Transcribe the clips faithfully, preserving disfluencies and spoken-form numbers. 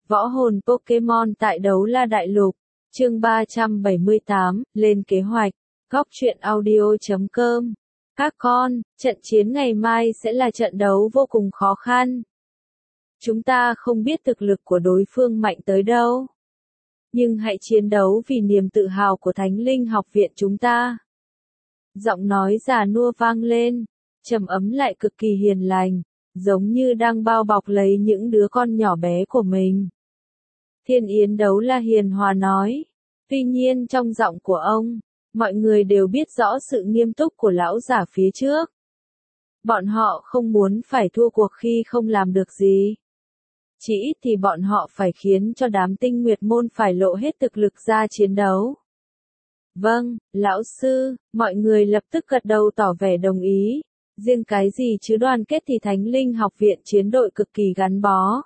Võ hồn Pokemon tại Đấu La Đại Lục, chương ba trăm bảy mươi tám, lên kế hoạch, góc truyện audio chấm com. Các con, trận chiến ngày mai sẽ là trận đấu vô cùng khó khăn. Chúng ta không biết thực lực của đối phương mạnh tới đâu. Nhưng hãy chiến đấu vì niềm tự hào của Thánh Linh Học viện chúng ta. Giọng nói già nua vang lên, trầm ấm lại cực kỳ hiền lành, giống như đang bao bọc lấy những đứa con nhỏ bé của mình. Thiên Yến Đấu La hiền hòa nói. Tuy nhiên trong giọng của ông, mọi người đều biết rõ sự nghiêm túc của lão giả phía trước. Bọn họ không muốn phải thua cuộc khi không làm được gì. Chỉ ít thì bọn họ phải khiến cho đám Tinh Nguyệt môn phải lộ hết thực lực ra chiến đấu. Vâng, lão sư, mọi người lập tức gật đầu tỏ vẻ đồng ý. Riêng cái gì chứ đoàn kết thì Thánh Linh Học viện chiến đội cực kỳ gắn bó.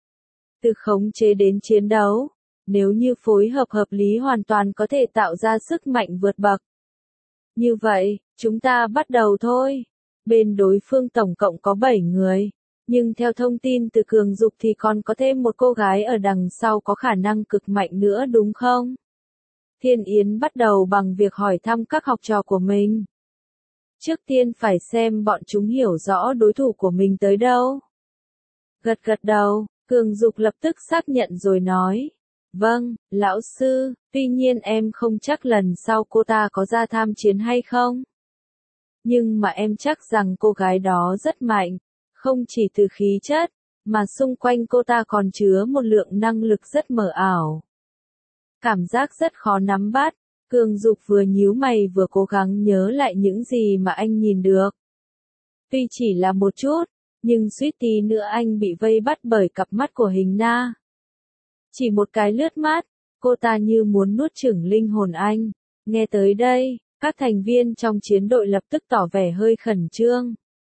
Từ khống chế đến chiến đấu, nếu như phối hợp hợp lý hoàn toàn có thể tạo ra sức mạnh vượt bậc. Như vậy, chúng ta bắt đầu thôi. Bên đối phương tổng cộng có bảy người, nhưng theo thông tin từ Cường Dục thì còn có thêm một cô gái ở đằng sau có khả năng cực mạnh nữa đúng không? Thiên Yến bắt đầu bằng việc hỏi thăm các học trò của mình. Trước tiên phải xem bọn chúng hiểu rõ đối thủ của mình tới đâu. Gật gật đầu, Cường Dục lập tức xác nhận rồi nói. Vâng, lão sư, tuy nhiên em không chắc lần sau cô ta có ra tham chiến hay không. Nhưng mà em chắc rằng cô gái đó rất mạnh, không chỉ từ khí chất, mà xung quanh cô ta còn chứa một lượng năng lực rất mờ ảo. Cảm giác rất khó nắm bắt, Cường Dục vừa nhíu mày vừa cố gắng nhớ lại những gì mà anh nhìn được. Tuy chỉ là một chút, nhưng suýt tí nữa anh bị vây bắt bởi cặp mắt của Hình Na. Chỉ một cái lướt mắt, cô ta như muốn nuốt chửng linh hồn anh. Nghe tới đây, các thành viên trong chiến đội lập tức tỏ vẻ hơi khẩn trương.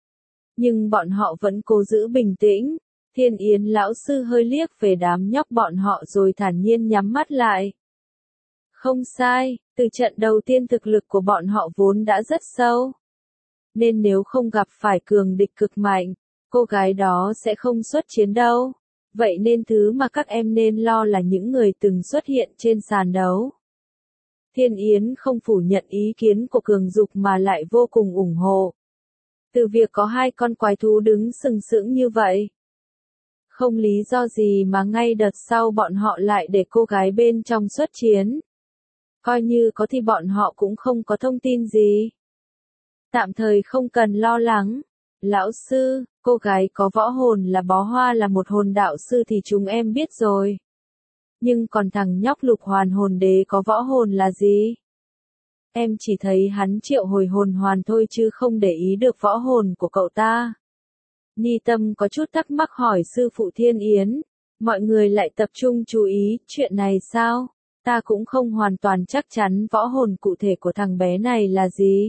Nhưng bọn họ vẫn cố giữ bình tĩnh. Thiên Yến lão sư hơi liếc về đám nhóc bọn họ rồi thản nhiên nhắm mắt lại. Không sai, từ trận đầu tiên thực lực của bọn họ vốn đã rất sâu. Nên nếu không gặp phải cường địch cực mạnh, cô gái đó sẽ không xuất chiến đâu. Vậy nên thứ mà các em nên lo là những người từng xuất hiện trên sàn đấu. Thiên Yến không phủ nhận ý kiến của Cường Dục mà lại vô cùng ủng hộ. Từ việc có hai con quái thú đứng sừng sững như vậy. Không lý do gì mà ngay đợt sau bọn họ lại để cô gái bên trong xuất chiến. Coi như có thì bọn họ cũng không có thông tin gì. Tạm thời không cần lo lắng. Lão sư, cô gái có võ hồn là Bó Hoa là một hồn đạo sư thì chúng em biết rồi. Nhưng còn thằng nhóc Lục Hoàn hồn đế có võ hồn là gì? Em chỉ thấy hắn triệu hồi hồn hoàn thôi chứ không để ý được võ hồn của cậu ta. Ni Tâm có chút thắc mắc hỏi sư phụ Thiên Yến. Mọi người lại tập trung chú ý, chuyện này sao? Ta cũng không hoàn toàn chắc chắn võ hồn cụ thể của thằng bé này là gì.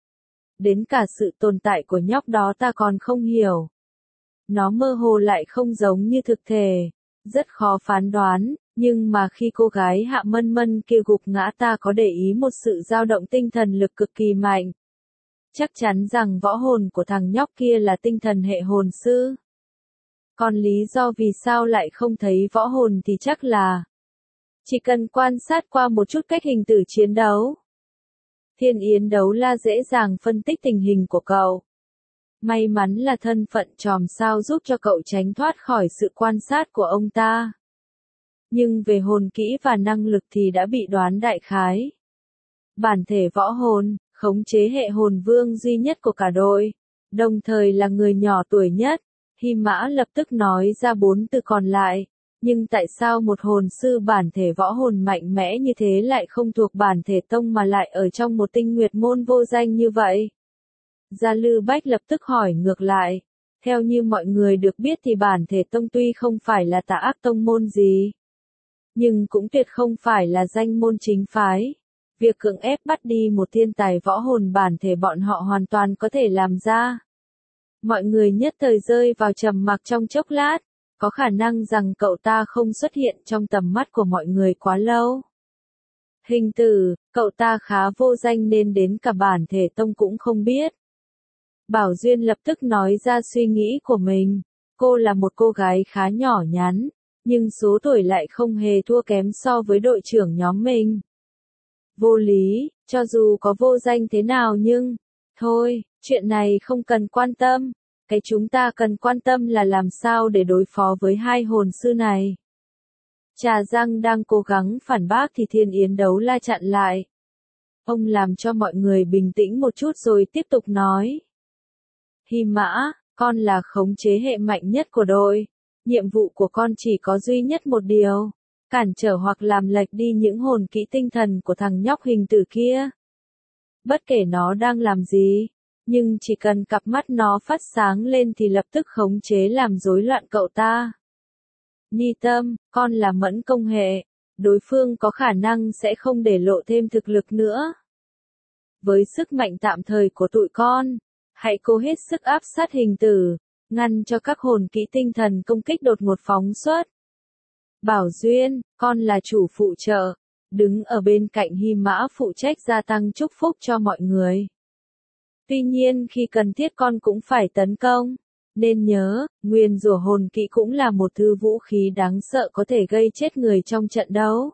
Đến cả sự tồn tại của nhóc đó ta còn không hiểu. Nó mơ hồ lại không giống như thực thể. Rất khó phán đoán, nhưng mà khi cô gái Hạ Mân Mân kia gục ngã ta có để ý một sự dao động tinh thần lực cực kỳ mạnh. Chắc chắn rằng võ hồn của thằng nhóc kia là tinh thần hệ hồn sư. Còn lý do vì sao lại không thấy võ hồn thì chắc là chỉ cần quan sát qua một chút cách hình tử chiến đấu. Thiên Yến Đấu La dễ dàng phân tích tình hình của cậu. May mắn là thân phận chòm sao giúp cho cậu tránh thoát khỏi sự quan sát của ông ta. Nhưng về hồn kỹ và năng lực thì đã bị đoán đại khái. Bản thể võ hồn, khống chế hệ hồn vương duy nhất của cả đội, đồng thời là người nhỏ tuổi nhất. Hy Mã lập tức nói ra bốn từ còn lại. Nhưng tại sao một hồn sư bản thể võ hồn mạnh mẽ như thế lại không thuộc bản thể tông mà lại ở trong một tinh nguyệt môn vô danh như vậy? Gia Lư Bách lập tức hỏi ngược lại. Theo như mọi người được biết thì bản thể tông tuy không phải là tà ác tông môn gì, nhưng cũng tuyệt không phải là danh môn chính phái. Việc cưỡng ép bắt đi một thiên tài võ hồn bản thể bọn họ hoàn toàn có thể làm ra. Mọi người nhất thời rơi vào trầm mặc trong chốc lát. Có khả năng rằng cậu ta không xuất hiện trong tầm mắt của mọi người quá lâu. Hình tử, cậu ta khá vô danh nên đến cả bản thể tông cũng không biết. Bảo Duyên lập tức nói ra suy nghĩ của mình. Cô là một cô gái khá nhỏ nhắn, nhưng số tuổi lại không hề thua kém so với đội trưởng nhóm mình. Vô lý, cho dù có vô danh thế nào nhưng, thôi, chuyện này không cần quan tâm. Cái chúng ta cần quan tâm là làm sao để đối phó với hai hồn sư này. Trà Giang đang cố gắng phản bác thì Thiên Yến Đấu La chặn lại. Ông làm cho mọi người bình tĩnh một chút rồi tiếp tục nói. Hy Mã, con là khống chế hệ mạnh nhất của đội. Nhiệm vụ của con chỉ có duy nhất một điều. Cản trở hoặc làm lệch đi những hồn kỹ tinh thần của thằng nhóc hình tử kia. Bất kể nó đang làm gì, nhưng chỉ cần cặp mắt nó phát sáng lên thì lập tức khống chế làm rối loạn cậu ta. Nhi Tâm, con là mẫn công hệ, đối phương có khả năng sẽ không để lộ thêm thực lực nữa. Với sức mạnh tạm thời của tụi con, hãy cố hết sức áp sát hình tử, ngăn cho các hồn kỹ tinh thần công kích đột ngột phóng xuất. Bảo Duyên, con là chủ phụ trợ, đứng ở bên cạnh Hy Mã phụ trách gia tăng chúc phúc cho mọi người. Tuy nhiên khi cần thiết con cũng phải tấn công, nên nhớ, nguyên rủa hồn kỹ cũng là một thứ vũ khí đáng sợ có thể gây chết người trong trận đấu.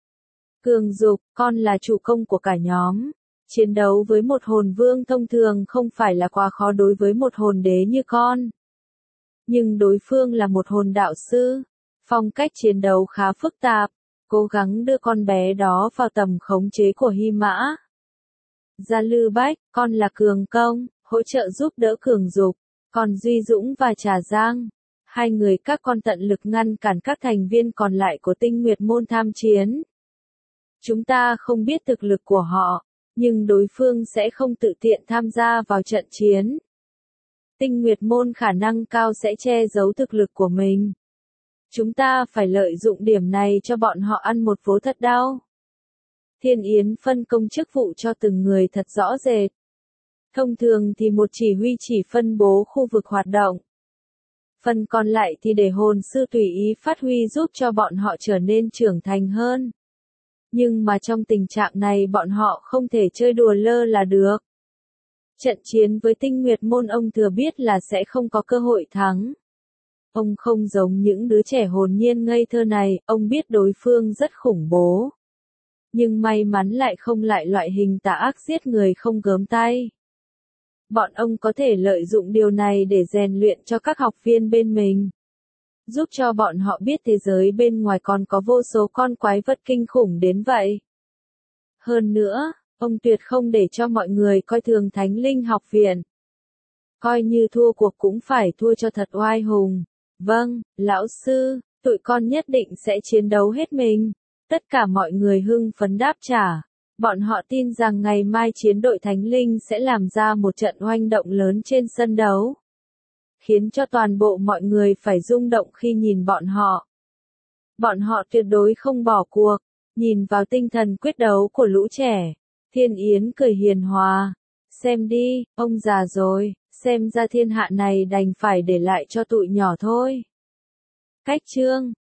Cường Dục, con là chủ công của cả nhóm. Chiến đấu với một hồn vương thông thường không phải là quá khó đối với một hồn đế như con. Nhưng đối phương là một hồn đạo sư. Phong cách chiến đấu khá phức tạp, cố gắng đưa con bé đó vào tầm khống chế của Hy Mã. Gia Lư Bách, con là Cường Công, hỗ trợ giúp đỡ Cường Dục, còn Duy Dũng và Trà Giang, hai người các con tận lực ngăn cản các thành viên còn lại của Tinh Nguyệt Môn tham chiến. Chúng ta không biết thực lực của họ, nhưng đối phương sẽ không tự tiện tham gia vào trận chiến. Tinh Nguyệt Môn khả năng cao sẽ che giấu thực lực của mình. Chúng ta phải lợi dụng điểm này cho bọn họ ăn một vố thật đau. Thiên Yến phân công chức vụ cho từng người thật rõ rệt. Thông thường thì một chỉ huy chỉ phân bố khu vực hoạt động. Phần còn lại thì để hồn sư tùy ý phát huy giúp cho bọn họ trở nên trưởng thành hơn. Nhưng mà trong tình trạng này bọn họ không thể chơi đùa lơ là được. Trận chiến với Tinh Nguyệt Môn ông thừa biết là sẽ không có cơ hội thắng. Ông không giống những đứa trẻ hồn nhiên ngây thơ này, ông biết đối phương rất khủng bố. Nhưng may mắn lại không lại loại hình tà ác giết người không gớm tay. Bọn ông có thể lợi dụng điều này để rèn luyện cho các học viên bên mình. Giúp cho bọn họ biết thế giới bên ngoài còn có vô số con quái vật kinh khủng đến vậy. Hơn nữa, ông tuyệt không để cho mọi người coi thường Thánh Linh học viện. Coi như thua cuộc cũng phải thua cho thật oai hùng. Vâng, lão sư, tụi con nhất định sẽ chiến đấu hết mình. Tất cả mọi người hưng phấn đáp trả. Bọn họ tin rằng ngày mai chiến đội Thánh Linh sẽ làm ra một trận oanh động lớn trên sân đấu. Khiến cho toàn bộ mọi người phải rung động khi nhìn bọn họ. Bọn họ tuyệt đối không bỏ cuộc. Nhìn vào tinh thần quyết đấu của lũ trẻ. Thiên Yến cười hiền hòa. Xem đi, ông già rồi, xem ra thiên hạ này đành phải để lại cho tụi nhỏ thôi. Cách chương